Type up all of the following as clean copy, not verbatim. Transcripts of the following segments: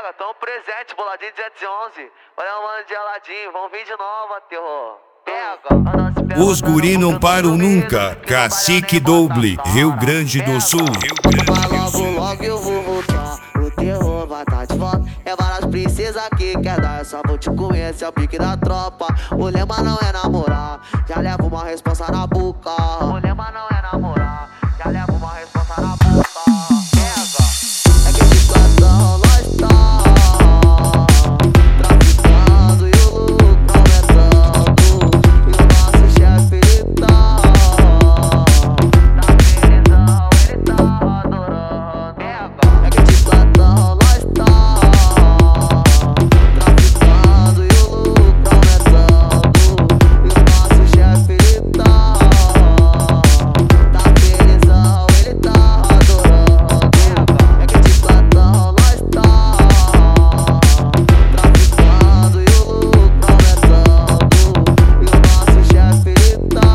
Pega, tão presente, boladinho 711. Olha o mano de Aladim, vão vir de novo, terror. Pega. Os guri não param nunca. Cacique Doble, Rio Grande do Sul. Mas logo eu vou voltar. O terror vai tá de volta. É várias princesas que quer dar. Eu só vou te comer, esse é o pique da tropa. O lema não é namorar, já levo uma responsa na boca. O lema não é namorar, já levo uma responsa na boca. Pega, é que de platão nós tá traficando e o lucro aumentando. E o nosso chefe ele tá felizão, ele tá adorando. Pega, é que de platão nós tá traficando e o lucro aumentando. E o nosso chefe ele tá felizão, ele tá adorando. É que de platão nós tá traficando e o lucro aumentando. E o nosso chefe ele tá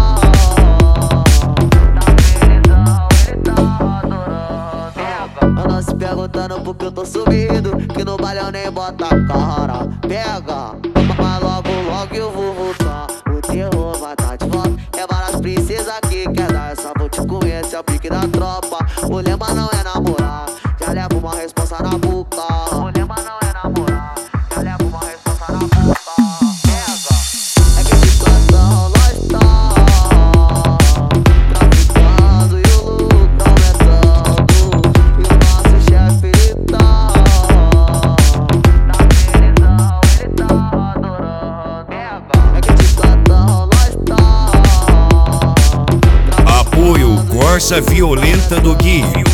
felizão, ele tá adorando. Eu não se perguntando por que eu tô sumido, que no baile eu nem bota a cara. Pega, mas logo eu vou voltar. O terror vai tá de volta. É várias princesas que quer dar. Eu só vou te comer, esse é o pique da tropa. O lema não é namorar, já levo uma responsa na boca. O lema não é namorar, já levo uma responsa na boca. Pega, é que de platão nós tá traficando e o lucro aumentando. E o nosso chefe ele tá felizão, ele tá adorando. Pega, é que de platão nós tá Apoio Corsa Violenta do Gui.